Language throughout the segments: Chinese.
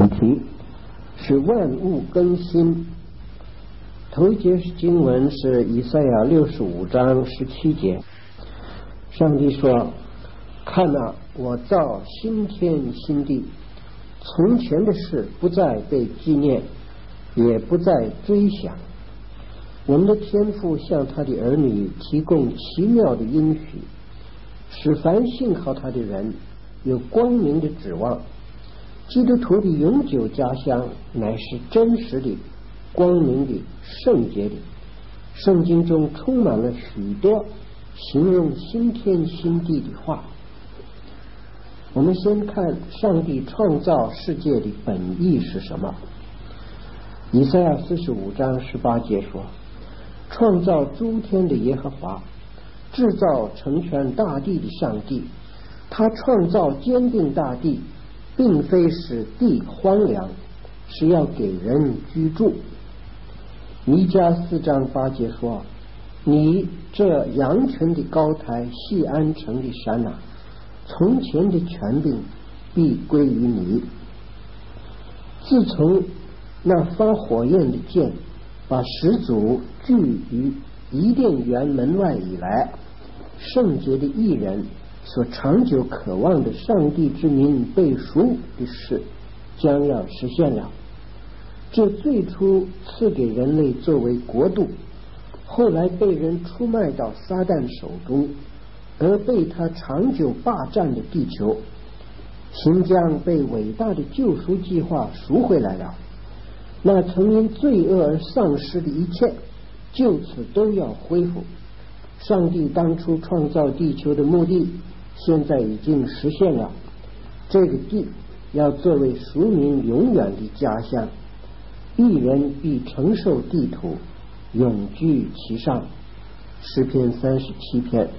主题是万物更新。头一节经文是以赛亚65章17节，上帝说：看哪，我造新天新地，从前的事不再被纪念，也不再追想。我们的天父向他的儿女提供奇妙的应许，使凡信靠他的人有光明的指望。基督徒的永久家乡乃是真实的、光明的、圣洁的。圣经中充满了许多形容新天新地的话。我们先看上帝创造世界的本意是什么。以赛亚45章18节说：创造诸天的耶和华，制造成全大地的上帝，他创造坚定大地，并非使地荒凉，是要给人居住。弥迦4章8节说：你这羊群的高台，细安城的山啊，从前的权柄必归于你。自从那发火焰的剑把始祖聚于伊甸园门外以来，圣洁的义人所长久渴望的上帝之民被赎的事将要实现了。这最初赐给人类作为国度，后来被人出卖到撒旦手中，而被他长久霸占的地球，行将被伟大的救赎计划赎回来了。那曾因罪恶而丧失的一切，就此都要恢复。上帝当初创造地球的目的现在已经实现了，这个地要作为赎民永远的家乡，义人必承受地土，永居其上。诗篇37篇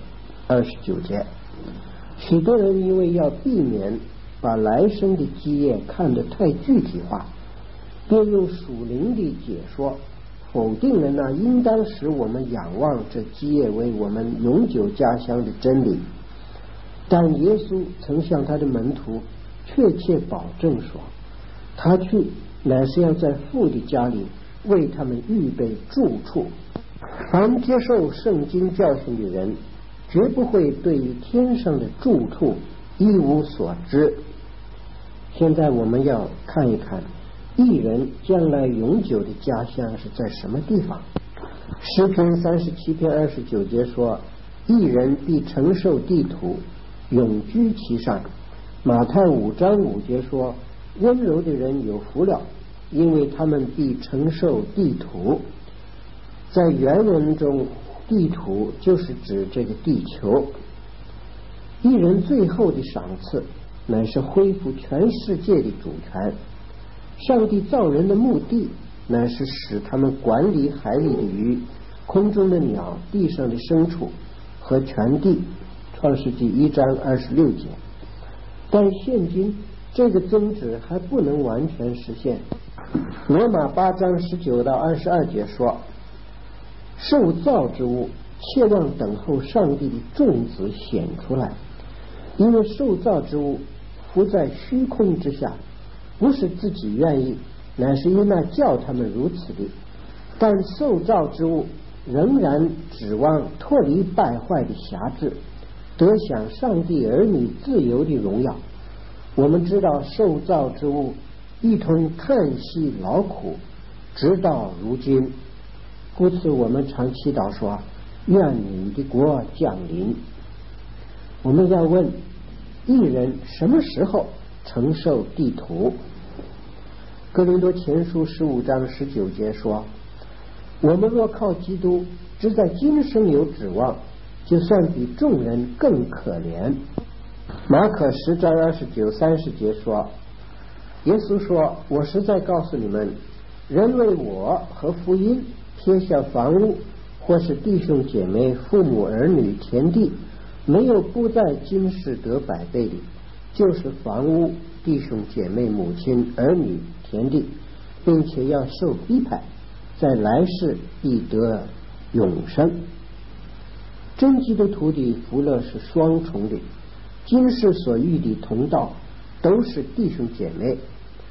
29节。许多人因为要避免把来生的基业看得太具体化，便用属灵的解说否定了那应当使我们仰望这基业为我们永久家乡的真理。但耶稣曾向他的门徒确切保证说，他去乃是要在父的家里为他们预备住处。凡接受圣经教训的人，绝不会对于天上的住处一无所知。现在我们要看一看义人将来永久的家乡是在什么地方。诗篇37篇29节说：义人必承受地土，永居其上。马太5章5节说：温柔的人有福了，因为他们必承受地土。在原文中，地土就是指这个地球。义人最后的赏赐乃是恢复全世界的主权。上帝造人的目的乃是使他们管理海里的鱼、空中的鸟、地上的牲畜和全地。创世纪1章26节。但现今这个宗旨还不能完全实现。罗马8章19到22节说：受造之物切望等候上帝的众子显出来，因为受造之物伏在虚空之下，不是自己愿意，乃是因那叫他们如此的。但受造之物仍然指望脱离败坏的辖制，得享上帝儿女自由的荣耀。我们知道受造之物一同叹息劳苦，直到如今。故此我们常祈祷说：愿你的国降临。我们要问，义人什么时候承受地土？哥林多前书15章19节说：我们若靠基督只在今生有指望，就算比众人更可怜。马可10章29、30节说：耶稣说，我实在告诉你们，人为我和福音撇下房屋，或是弟兄姐妹、父母儿女、田地，没有不在今世得100倍的，就是房屋、弟兄姐妹、母亲、儿女、田地，并且要受逼迫，在来世必得永生。真基督徒的福乐是双重的，今世所遇的同道都是弟兄姐妹，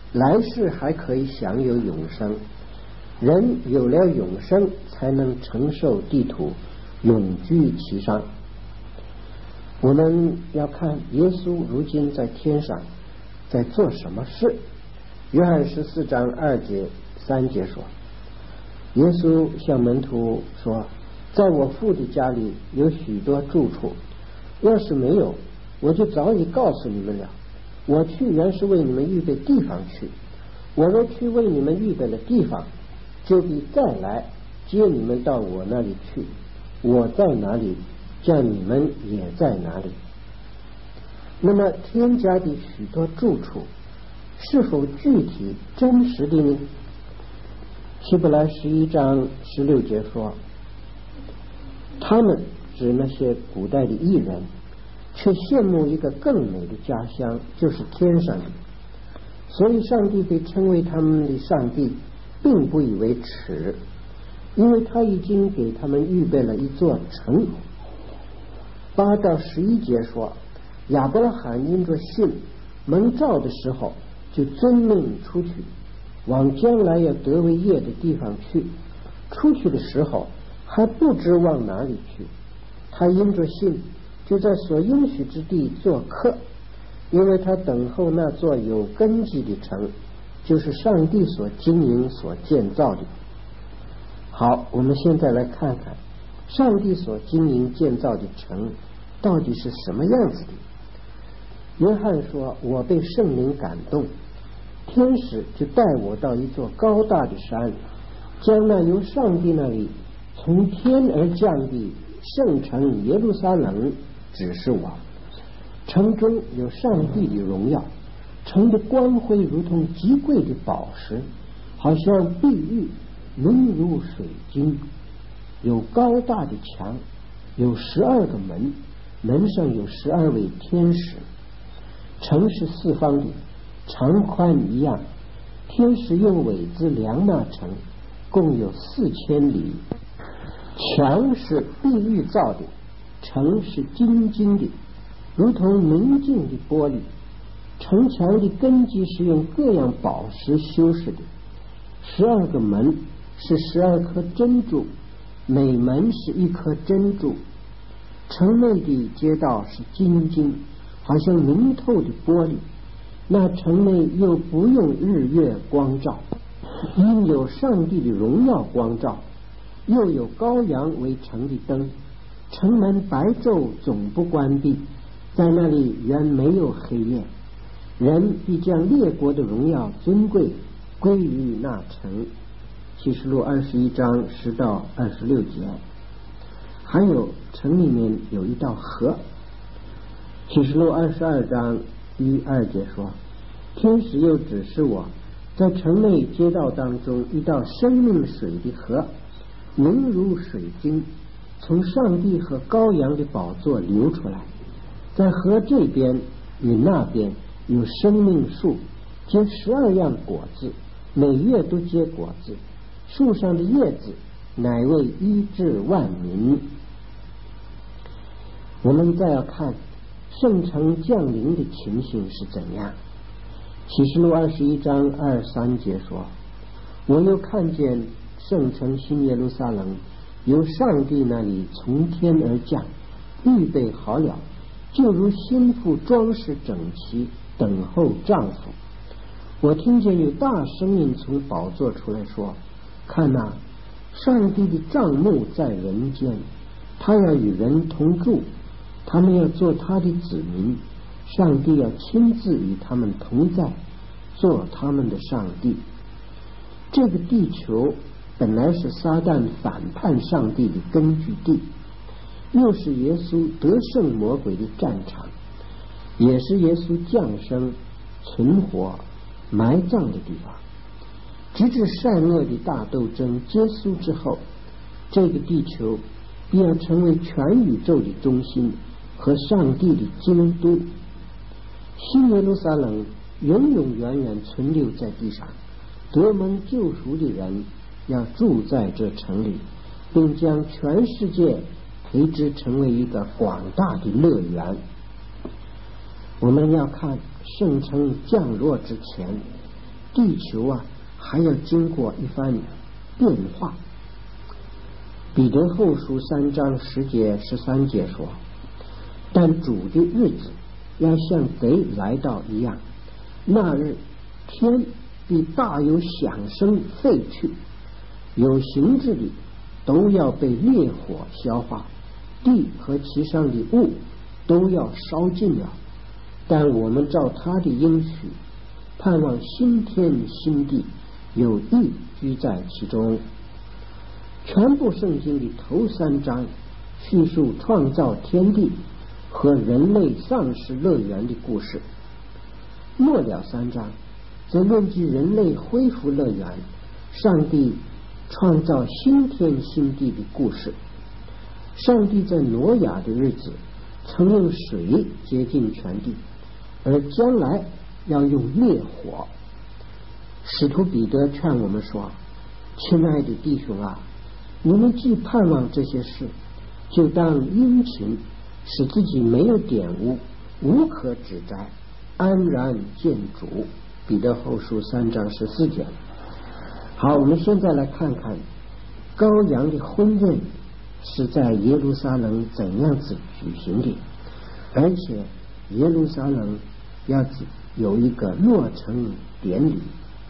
来世还可以享有永生。人有了永生，才能承受地土，永居其上。我们要看耶稣如今在天上在做什么事。约翰14章2节3节说，耶稣向门徒说，在我父的家里有许多住处，要是没有，我就早已告诉你们了。我去原是为你们预备地方去，我若去为你们预备了地方，就必再来接你们到我那里去。我在哪里，叫你们也在哪里。那么天家的许多住处是否具体真实的呢？希伯来11章16节说，他们指那些古代的异人，却羡慕一个更美的家乡，就是天上的。所以上帝被称为他们的上帝，并不以为耻，因为他已经给他们预备了一座城。8到11节说，亚伯拉罕因着信蒙召的时候，就遵命出去，往将来要得为业的地方去。出去的时候还不知往哪里去，他因着信就在所应许之地做客，因为他等候那座有根基的城，就是上帝所经营所建造的。好，我们现在来看看上帝所经营建造的城到底是什么样子的。约翰说，我被圣灵感动，天使就带我到一座高大的山，将那由上帝那里从天而降的圣城耶路撒冷指示我。城中有上帝的荣耀，城的光辉如同极贵的宝石，好像碧玉，明如水晶。有高大的墙，有12个门，门上有12位天使。城是四方的，长宽一样。天使用苇子量那城，共有4000里。墙是碧玉造的，城是金晶的，如同明镜的玻璃。城墙的根基是用各样宝石修饰的。12个门是12颗珍珠，每门是1颗珍珠。城内的街道是金晶，好像明透的玻璃。那城内又不用日月光照，因有上帝的荣耀光照，又有羔羊为城的灯。城门白昼总不关闭，在那里原没有黑夜。人必将列国的荣耀尊贵归于那城。启示录21章10到26节。还有城里面有一道河。启示录22章1、2节说，天使又指示我，在城内街道当中一道生命水的河，明如水晶，从上帝和羔羊的宝座流出来。在河这边与那边有生命树，结12样果子，每月都结果子，树上的叶子乃为医治万民。我们再要看圣城降临的情形是怎样。启示录21章2、3节说，我又看见圣城新耶路撒冷由上帝那里从天而降，预备好了，就如新妇装饰整齐，等候丈夫。我听见有大声音从宝座出来说，看哪，上帝的帐幕在人间，他要与人同住，他们要做他的子民，上帝要亲自与他们同在，做他们的上帝。这个地球本来是撒旦反叛上帝的根据地，又是耶稣得胜魔鬼的战场，也是耶稣降生、存活、埋葬的地方。直至善恶的大斗争结束之后，这个地球必要成为全宇宙的中心和上帝的京都。新耶路撒冷永永远远存留在地上，得蒙救赎的人要住在这城里，并将全世界培植成为一个广大的乐园。我们要看圣城降落之前， 地球还要经过一番变化。彼得后书3章10节13节说，但主的日子要像贼来到一样，那日天必大有响声废去，有形质的都要被烈火消化，地和其上的物都要烧尽了。但我们照他的应许，盼望新天新地，有义居在其中。全部圣经的头3章叙述创造天地和人类丧失乐园的故事，末了3章则论及人类恢复乐园，上帝创造新天新地的故事。上帝在挪亚的日子曾用水洁净全地，而将来要用烈火。使徒彼得劝我们说，亲爱的弟兄你们既盼望这些事，就当殷勤，使自己没有玷污，无可指摘，安然见主。彼得后书3章14节。好，我们现在来看看羔羊的婚宴是在耶路撒冷怎样子举行的，而且耶路撒冷要有一个落成典礼。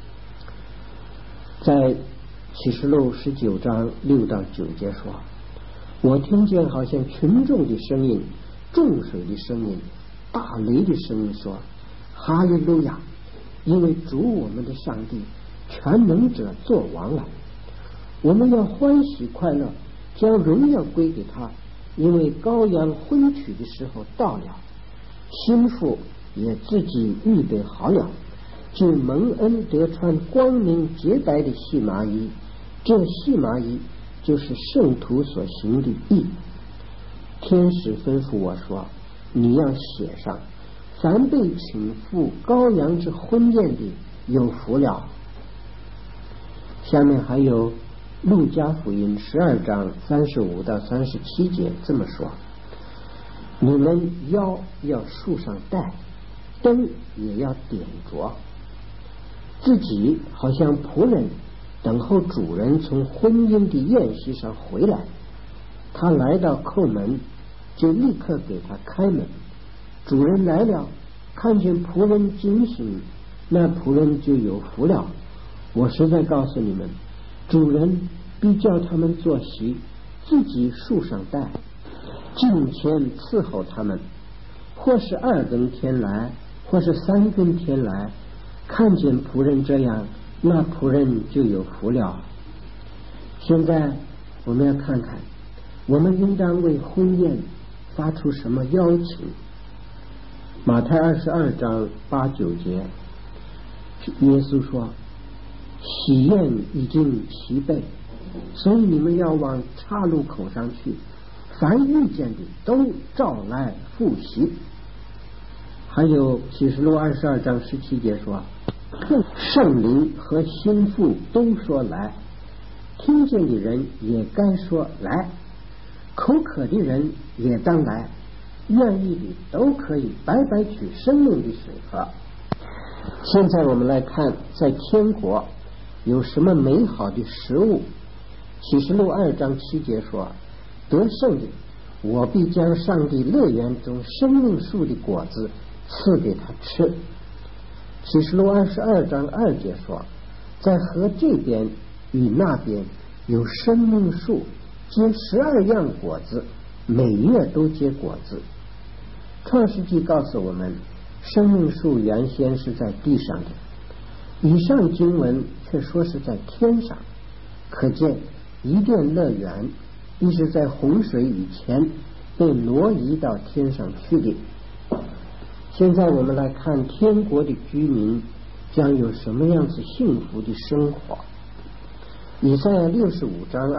在启示录19章6到9节说，我听见好像群众的声音，众水的声音，大雷的声音说，哈利路亚，因为主我们的上帝全能者作王了，我们要欢喜快乐，将荣耀归给他，因为羔羊婚娶的时候到了，新妇也自己预备好了，就蒙恩得穿光明洁白的细麻衣，这细麻衣就是圣徒所行的义。天使吩咐我说，你要写上，凡被请赴羔羊之婚宴的有福了。下面还有路加福音12章35到37节这么说，你们腰要束上带，灯也要点着，自己好像仆人等候主人从婚姻的宴席上回来，他来到叩门，就立刻给他开门。主人来了，看见仆人惊醒，那仆人就有福了。我实在告诉你们，主人必叫他们坐席，自己束上带，近前伺候他们，或是2更天来，或是3更天来，看见仆人这样，那仆人就有福了。现在我们要看看，我们应当为婚宴发出什么邀请。马太22章8、9节，耶稣说，喜宴已经齐备，所以你们要往岔路口上去，凡遇见的都召来赴席。还有启示录22章17节说，圣灵和心腹都说来，听见的人也该说来，口渴的人也当来，愿意的都可以白白取生命的水喝。现在我们来看在天国有什么美好的食物。启示录2章7节说，得胜的我必将上帝乐园中生命树的果子赐给他吃。启示录22章2节说，在河这边与那边有生命树，结12样果子，每月都结果子。创世纪告诉我们，生命树原先是在地上的，以上经文却说是在天上，可见伊甸乐园亦是在洪水以前被挪移到天上去的。现在我们来看天国的居民将有什么样子幸福的生活。以赛亚65章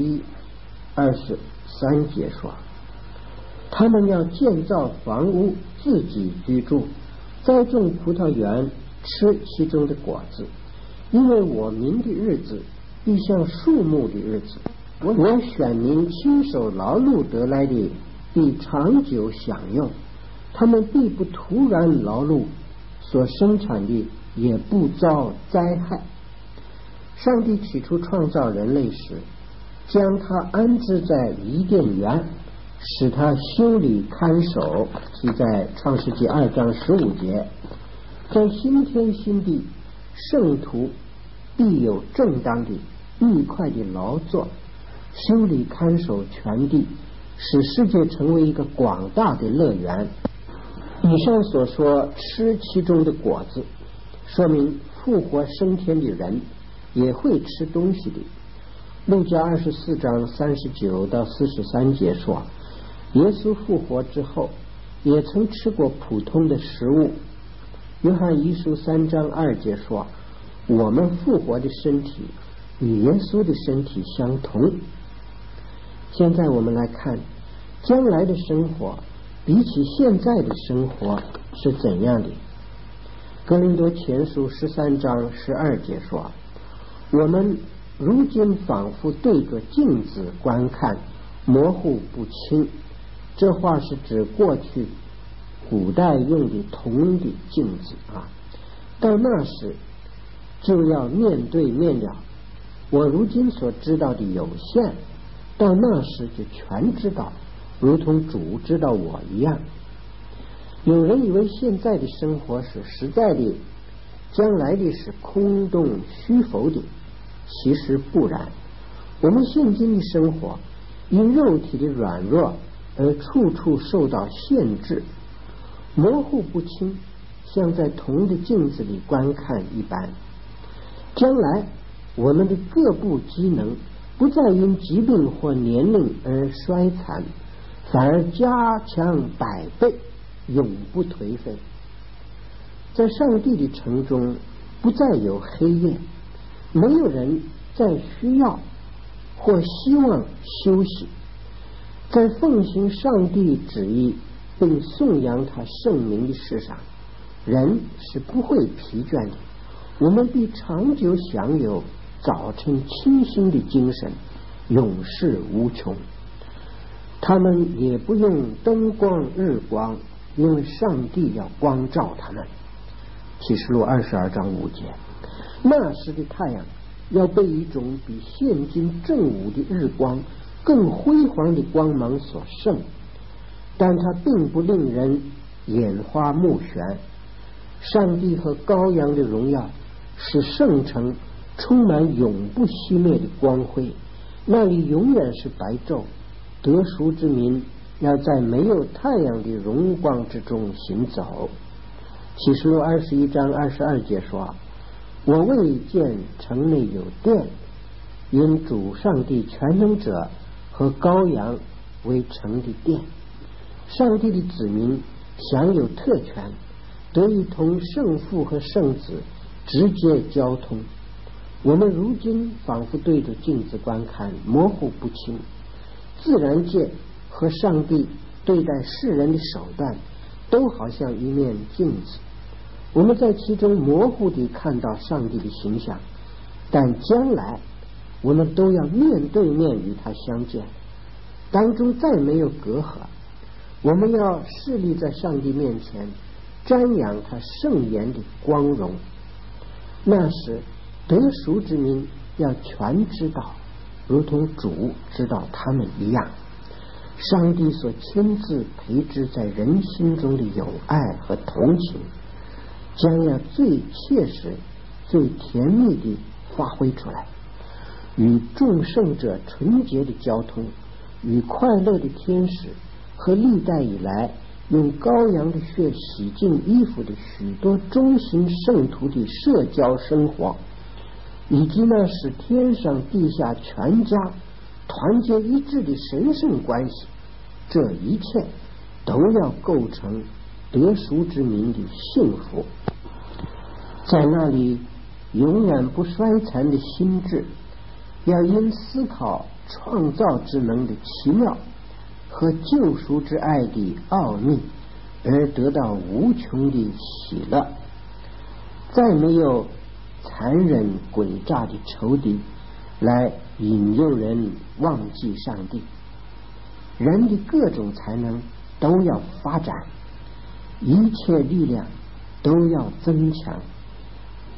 21、23节说，他们要建造房屋，自己居住，栽种葡萄园，吃其中的果子，因为我民的日子必像树木的日子，我选民亲手劳碌得来的必长久享用，他们必不突然劳碌，所生产的也不遭灾害。上帝起初创造人类时，将他安置在伊甸园，使他修理看守，记在创世纪2章15节。在新天新地，圣徒必有正当的愉快的劳作，修理看守全地，使世界成为一个广大的乐园。以上所说吃其中的果子，说明复活升天的人也会吃东西的。路加24章39到43节说，耶稣复活之后也曾吃过普通的食物。约翰一书3章2节说，我们复活的身体与耶稣的身体相同。现在我们来看将来的生活比起现在的生活是怎样的。哥林多前书13章12节说，我们如今仿佛对着镜子观看，模糊不清。这话是指过去古代用的铜的镜子啊，到那时就要面对面了。我如今所知道的有限，到那时就全知道，如同主知道我一样。有人以为现在的生活是实在的，将来的是空洞虚浮的，其实不然。我们现今的生活因肉体的软弱而处处受到限制，模糊不清，像在铜的镜子里观看一般。将来我们的各部机能不再因疾病或年龄而衰残，反而加强100倍，永不颓废。在上帝的城中不再有黑夜，没有人再需要或希望休息。在奉行上帝旨意并颂扬他圣名的事上，人是不会疲倦的。我们必长久享有早晨清新的精神，永世无穷。他们也不用灯光日光，因为上帝要光照他们。启示录22章5节。那时的太阳要被一种比现今正午的日光更辉煌的光芒所胜，但它并不令人眼花目眩。上帝和羔羊的荣耀使圣城充满永不熄灭的光辉，那里永远是白昼。得赎之民要在没有太阳的荣光之中行走。启示录21章22节说，我未见城内有殿，因主上帝全能者和羔羊为城的殿。上帝的子民享有特权，得以同圣父和圣子直接交通。我们如今仿佛对着镜子观看，模糊不清。自然界和上帝对待世人的手段都好像一面镜子，我们在其中模糊地看到上帝的形象，但将来我们都要面对面与他相见，当中再没有隔阂。我们要侍立在上帝面前，瞻仰他圣言的光荣。那时得赎之民要全知道，如同主知道他们一样。上帝所亲自培植在人心中的友爱和同情，将要最切实最甜蜜地发挥出来，与众圣者纯洁的交通，与快乐的天使和历代以来用羔羊的血洗净衣服的许多忠心圣徒的社交生活，以及那使天上地下全家团结一致的神圣关系，这一切都要构成得赎之民的幸福。在那里永远不衰残的心智，要因思考创造之能的奇妙和救赎之爱的奥秘而得到无穷的喜乐。再没有残忍诡诈的仇敌来引诱人忘记上帝。人的各种才能都要发展，一切力量都要增强，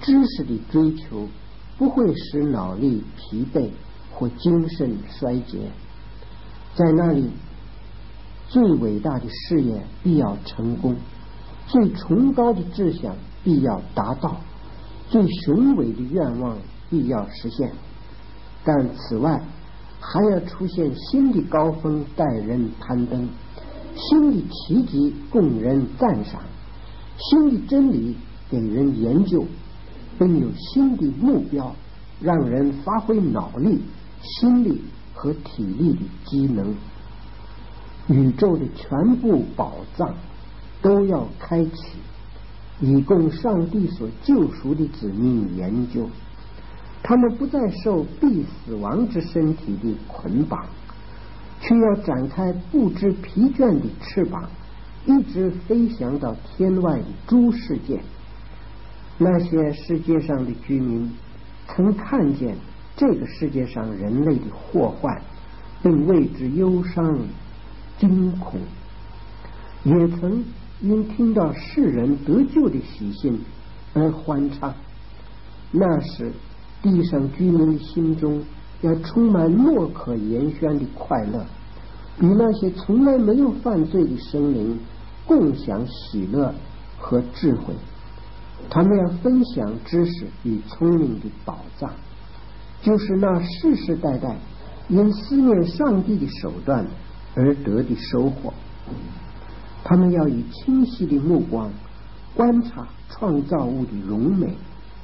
知识的追求不会使脑力疲惫或精神衰竭。在那里，最伟大的事业必要成功，最崇高的志向必要达到，最雄伟的愿望必要实现。但此外，还要出现新的高峰待人攀登，新的奇迹供人赞赏，新的真理给人研究，并有新的目标，让人发挥脑力、心力和体力的机能。宇宙的全部宝藏都要开启，以供上帝所救赎的子民研究。他们不再受必死亡之身体的捆绑，却要展开不知疲倦的翅膀，一直飞翔到天外的诸世界。那些世界上的居民曾看见这个世界上人类的祸患，并为之忧伤惊恐，也曾因听到世人得救的喜讯而欢唱。那时地上居民的心中要充满莫可言宣的快乐，与那些从来没有犯罪的生灵共享喜乐和智慧。他们要分享知识与聪明的宝藏，就是那世世代代因思念上帝的手段而得的收获。他们要以清晰的目光观察创造物的荣美，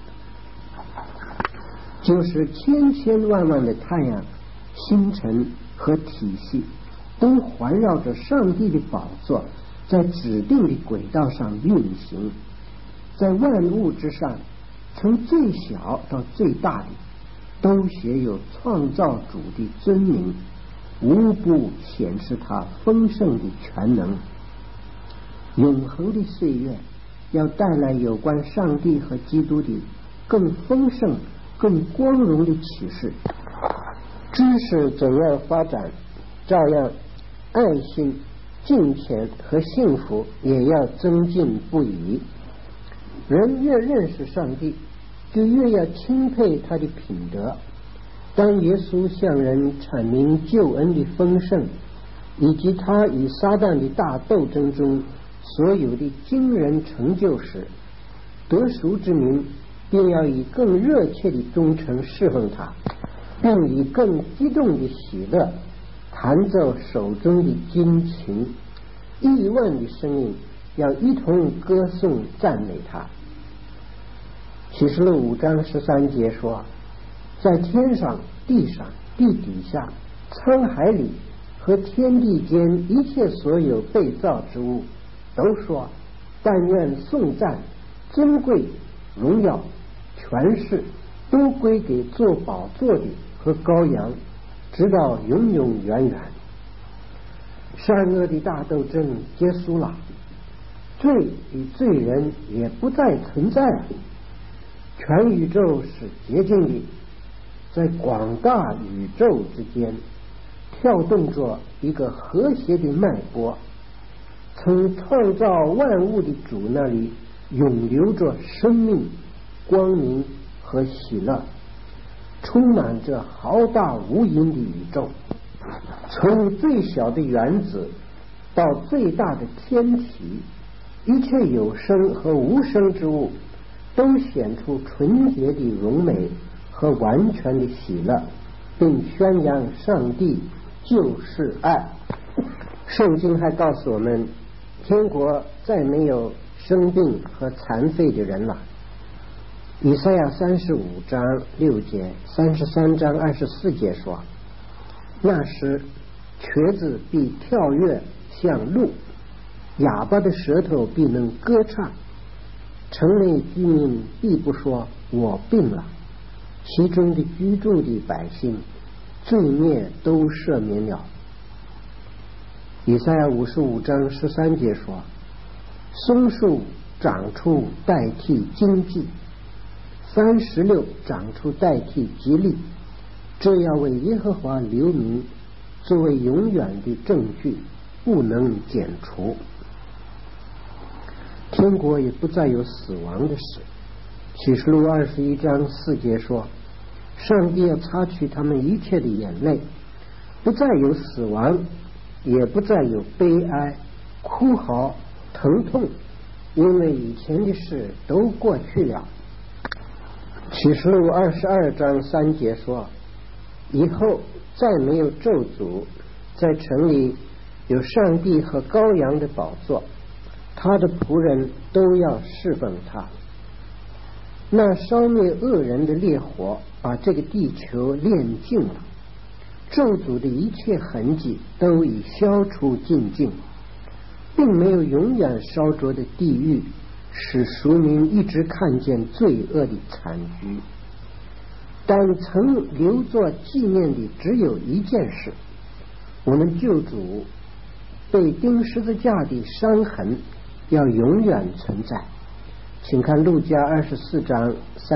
就是千千万万的太阳、星辰和体系都环绕着上帝的宝座，在指定的轨道上运行。在万物之上，从最小到最大的，都写有创造主的尊名，无不显示他丰盛的全能。永恒的岁月要带来有关上帝和基督的更丰盛、更光荣的启示。知识怎样发展，照样爱心、金钱和幸福也要增进不已。人越认识上帝，就越要钦佩他的品德。当耶稣向人阐明救恩的丰盛，以及他与撒旦的大斗争中所有的惊人成就时，得赎之民便要以更热切的忠诚侍奉他，并以更激动的喜乐弹奏手中的金琴，亿万的声音要一同歌颂赞美他。启示录5章13节说，在天上、地上、地底下、沧海里和天地间一切所有被造之物，都说但愿颂赞、尊贵、荣耀、权势都归给坐宝座的和羔羊，直到永永远远。善恶的大斗争结束了，罪与罪人也不再存在了。全宇宙是洁净的，在广大宇宙之间跳动着一个和谐的脉搏，从创造万物的主那里涌流着生命、光明和喜乐，充满着浩大无垠的宇宙。从最小的原子到最大的天体，一切有生和无生之物都显出纯洁的荣美和完全的喜乐，并宣扬上帝就是爱。圣经还告诉我们，天国再没有生病和残废的人了。以赛亚35章6节、33章24节说，那时瘸子必跳跃像鹿，哑巴的舌头必能歌唱，城内居民必不说我病了，其中的居住的百姓罪孽都赦免了。以赛亚55章13节说，松树长出代替荆棘，番石榴长出代替吉利，这要为耶和华留名，作为永远的证据，不能剪除。天国也不再有死亡的事， 启示录21章4节说，上帝要擦去他们一切的眼泪，不再有死亡，也不再有悲哀、哭嚎、疼痛，因为以前的事都过去了。启示录22章3节说，以后再没有咒诅，在城里有上帝和羔羊的宝座，他的仆人都要侍奉他。那烧灭恶人的烈火把这个地球炼尽了，咒诅的一切痕迹都已消除尽尽，并没有永远烧灼的地狱，使赎民一直看见罪恶的惨局。但曾留作纪念的只有一件事，我们救主被钉十字架的伤痕要永远存在。请看路加24章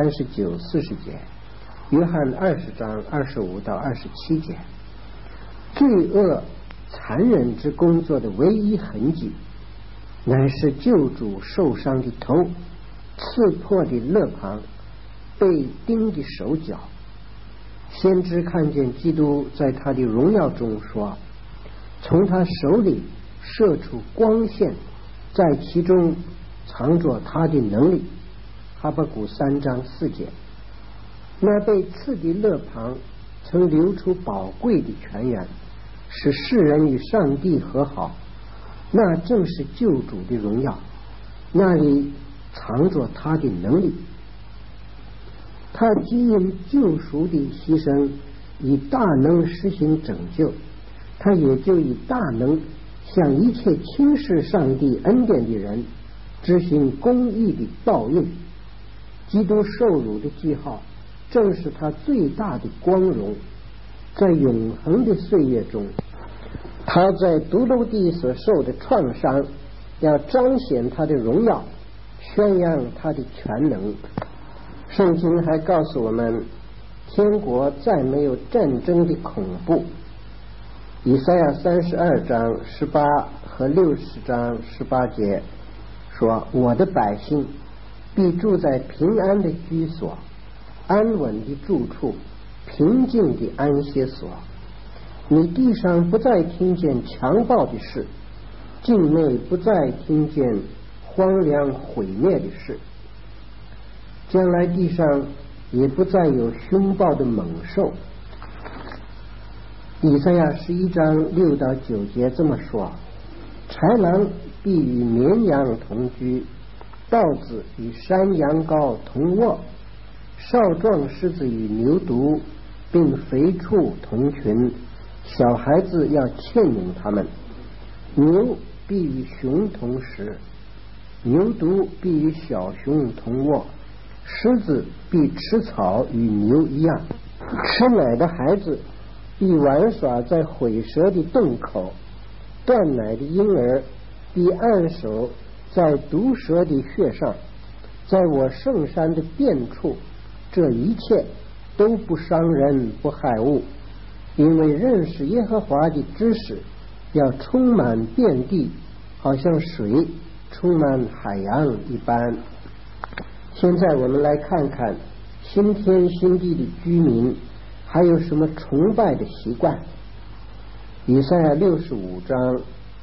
39、40节，约翰20章25到27节。罪恶残忍之工作的唯一痕迹，乃是救主受伤的头、刺破的肋旁、被钉的手脚。先知看见基督在他的荣耀中说，从他手里射出光线，在其中藏着他的能力。哈巴谷3章4节。那被刺的肋旁曾流出宝贵的泉源，使世人与上帝和好，那正是救主的荣耀，那里藏着他的能力。他既因救赎的牺牲以大能实行拯救，他也就以大能向一切轻视上帝恩典的人执行公义的报应。基督受辱的记号正是他最大的光荣。在永恒的岁月中，他在独楼地所受的创伤要彰显他的荣耀，宣扬他的全能。圣经还告诉我们，天国再没有战争的恐怖。以赛亚32章18和60章18节说，我的百姓必住在平安的居所，安稳的住处，平静的安歇所。你地上不再听见强暴的事，境内不再听见荒凉毁灭的事，将来地上也不再有凶暴的猛兽。以赛亚11章6到9节这么说，豺狼必与绵羊同居，豹子与山羊羔同卧，少壮狮子与牛犊并肥畜同群，小孩子要牵引他们。牛必与熊同食，牛犊必与小熊同卧，狮子必吃草与牛一样，吃奶的孩子必玩耍在毁蛇的洞口，断奶的婴儿必按手在毒蛇的穴上。在我圣山的遍处，这一切都不伤人不害物，因为认识耶和华的知识要充满遍地，好像水充满海洋一般。现在我们来看看新天新地的居民还有什么崇拜的习惯。以赛亚65章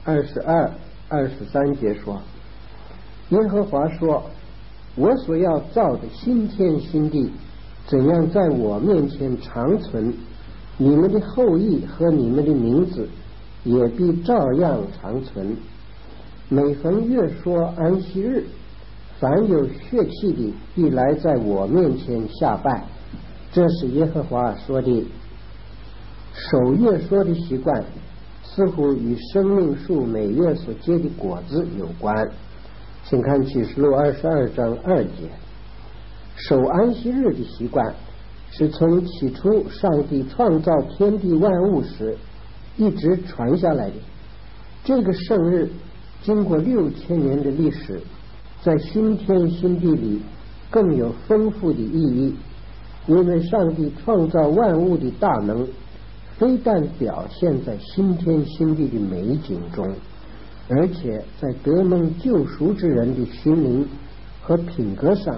22、23节说，耶和华说，我所要造的新天新地怎样在我面前长存，你们的后裔和你们的名字也必照样长存。每逢月说安息日，凡有血气的必来在我面前下拜，这是耶和华说的。守月说的习惯似乎与生命树每月所结的果子有关。请看启示录22章2节。守安息日的习惯是从起初上帝创造天地万物时一直传下来的。这个圣日经过6000年的历史，在新天新地里更有丰富的意义，因为上帝创造万物的大能非但表现在新天新地的美景中，而且在得蒙救赎之人的心灵和品格上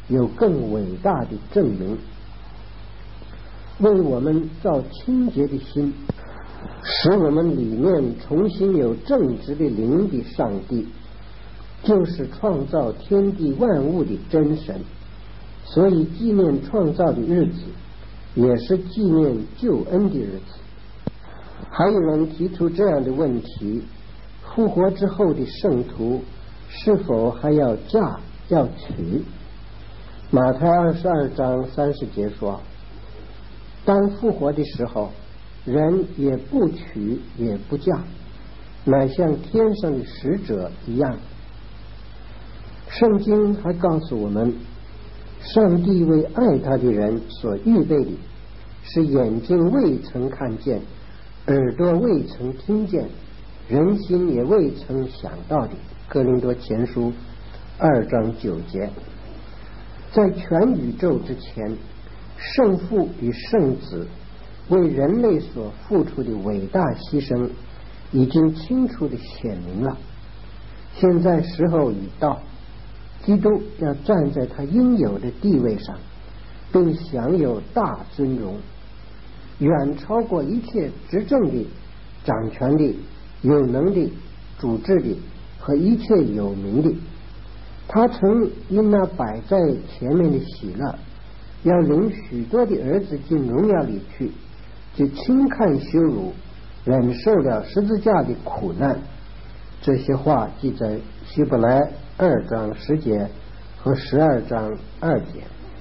有更伟大的证明，为我们造清洁的心，使我们里面重新有正直的灵的上帝，就是创造天地万物的真神。所以纪念创造的日子，也是纪念救恩的日子。还有人提出这样的问题：复活之后的圣徒是否还要嫁要娶？马太22章30节说，当复活的时候，人也不娶也不嫁，乃像天上的使者一样。圣经还告诉我们，上帝为爱他的人所预备的，是眼睛未曾看见，耳朵未曾听见，人心也未曾想到的。哥林多前书2章9节。在全宇宙之前，圣父与圣子为人类所付出的伟大牺牲已经清楚地显明了。现在时候已到，基督要站在他应有的地位上，并享有大尊荣，远超过一切执政的、掌权的、有能的、主治的和一切有名的。他曾因那摆在前面的喜乐，要领许多的儿子进荣耀里去，就轻看羞辱，忍受了十字架的苦难。这些话记在希伯来2章10节和12章2节。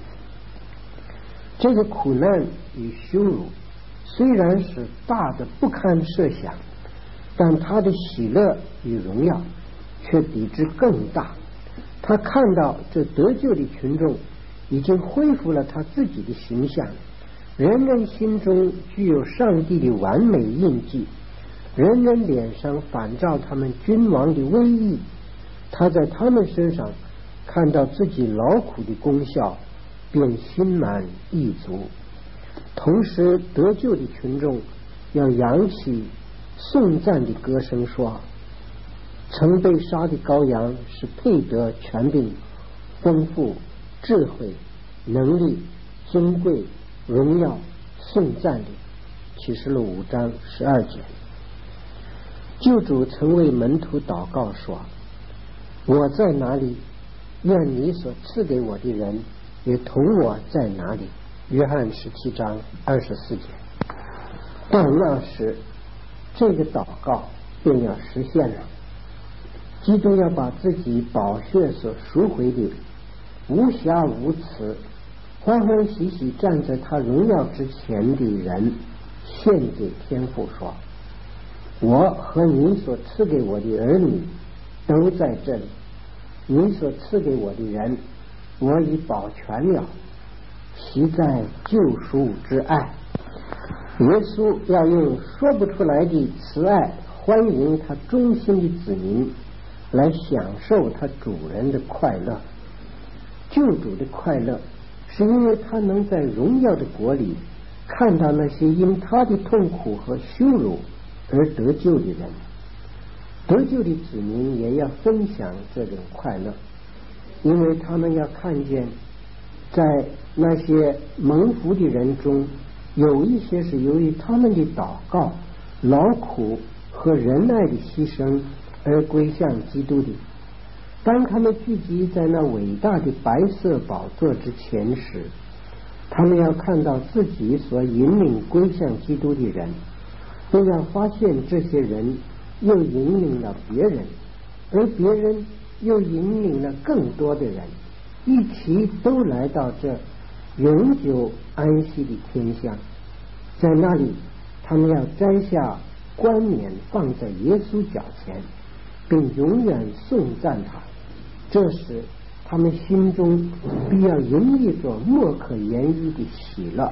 这个苦难与羞辱虽然是大的不堪设想，但他的喜乐与荣耀却比之更大。他看到这得救的群众已经恢复了他自己的形象，人人心中具有上帝的完美印记，人人脸上反照他们君王的威仪。他在他们身上看到自己劳苦的功效，便心满意足。同时得救的群众要扬起颂赞的歌声，说，曾被杀的羔羊是配得权柄、丰富、智慧、能力、尊贵、荣耀、颂赞的。启示录5章12节。救主曾为门徒祷告说，我在哪里，愿你所赐给我的人也同我在哪里。约翰17章24节。到那时，这个祷告便要实现了。基督要把自己宝血所赎回的无瑕无疵、欢欢喜喜站在他荣耀之前的人献给天父，说，我和你所赐给我的儿女都在这里，你所赐给我的人我已保全了，习在救赎之爱。耶稣要用说不出来的慈爱欢迎他忠心的子民，来享受他主人的快乐。救主的快乐是因为他能在荣耀的国里看到那些因他的痛苦和羞辱而得救的人。得救的子民也要分享这种快乐，因为他们要看见在那些蒙福的人中，有一些是由于他们的祷告、劳苦和仁爱的牺牲而归向基督的。当他们聚集在那伟大的白色宝座之前时，他们要看到自己所引领归向基督的人，都要发现这些人又引领了别人，而别人又引领了更多的人，一起都来到这永久安息的天下。在那里，他们要摘下冠冕放在耶稣脚前，并永远颂赞他。这时他们心中必要洋溢着莫可言喻的喜乐。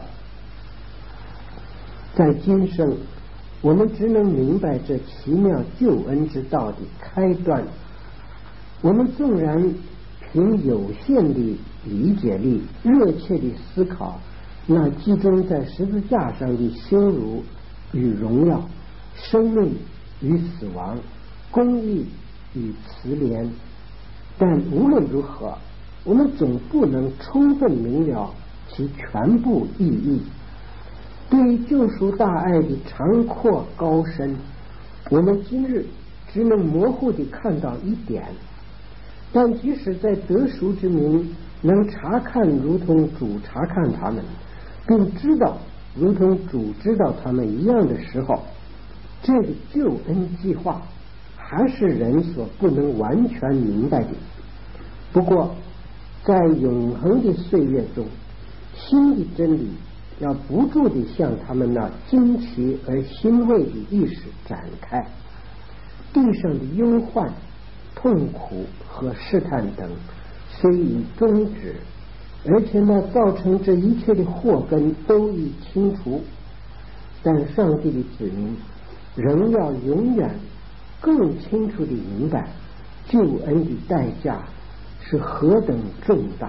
在今生，我们只能明白这奇妙救恩之道的开端。我们纵然凭有限的理解力热切地思考那集中在十字架上的羞辱与荣耀、生命与死亡、公义与慈怜，但无论如何， 我们总不能充分明了其全部意义。对于救赎大爱的长阔高深，我们今日只能模糊地看到一点，但即使在得赎之民能查看如同主查看他们，并知道如同主知道他们一样的时候，这个救恩计划还是人所不能完全明白的。不过在永恒的岁月中，新的真理要不住地向他们那惊奇而欣慰的意识展开。地上的忧患、痛苦和试探等虽已终止，而且那造成这一切的祸根都已清除，但上帝的子民仍要永远更清楚地明白救恩的代价是何等重大。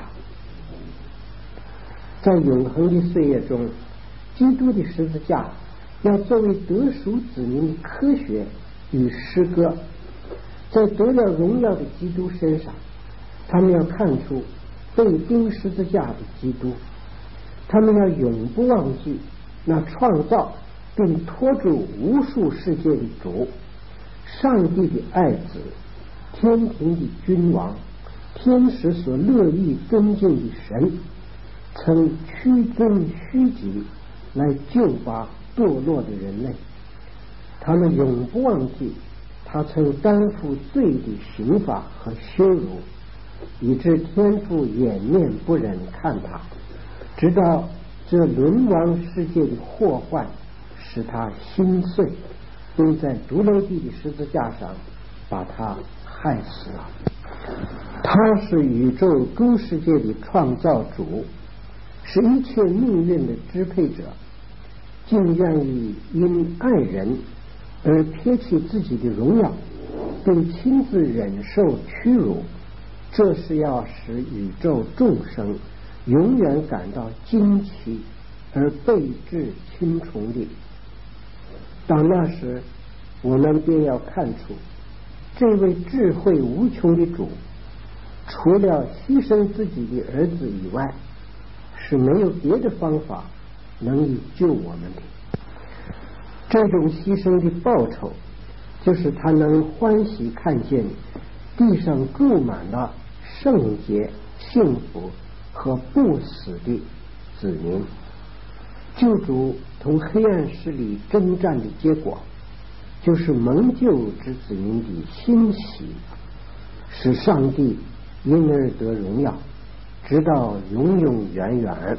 在永恒的岁月中，基督的十字架要作为得赎子民的科学与诗歌，在得了荣耀的基督身上，他们要看出被钉十字架的基督，他们要永不忘记那创造并托住无数世界的主，上帝的爱子，天庭的君王，天使所乐意尊敬的神，曾屈尊虚己来救拔堕落的人类。他们永不忘记他曾担负罪的刑罚和羞辱，以致天父掩面不忍看他，直到这沦亡世界的祸患使他心碎，并在独楼地的十字架上把他害死了。他是宇宙诸世界的创造主，是一切命运的支配者，竟愿意因爱人而撇弃自己的荣耀，并亲自忍受屈辱，这是要使宇宙众生永远感到惊奇而备至亲崇的。到那时，我们便要看出这位智慧无穷的主，除了牺牲自己的儿子以外，是没有别的方法能以救我们的。这种牺牲的报酬，就是他能欢喜看见地上住满了圣洁、幸福和不死的子民。救主同黑暗势力征战的结果，就是蒙救之子民的欣喜，使上帝因而得荣耀，直到永永远远。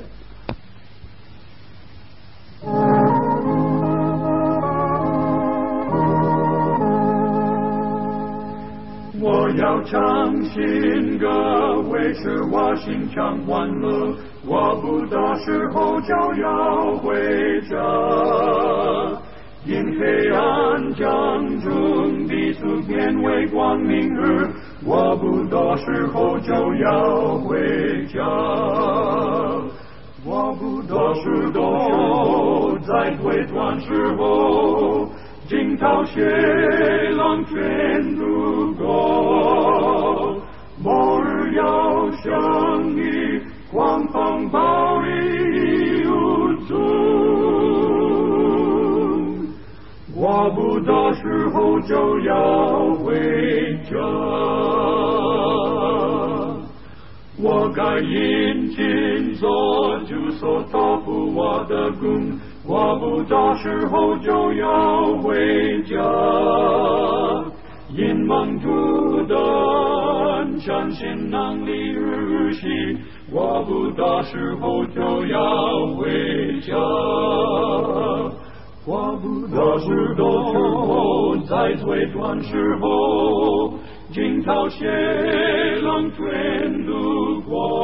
我要唱新歌，为使我心常欢乐，我不到时候就要回家。因黑暗将中的主变为光明日，我不到时候就要回家。我不到时候在推断时候，惊涛血浪全度过，末日要向你狂风暴雨无阻。我不到时候就要回家，我该殷勤做主所托付我的工，我不到时候就要回家。因蒙主的恩相信能力日息，我不到时候就要回家。我不到时候在最短时候，惊涛血浪全度过。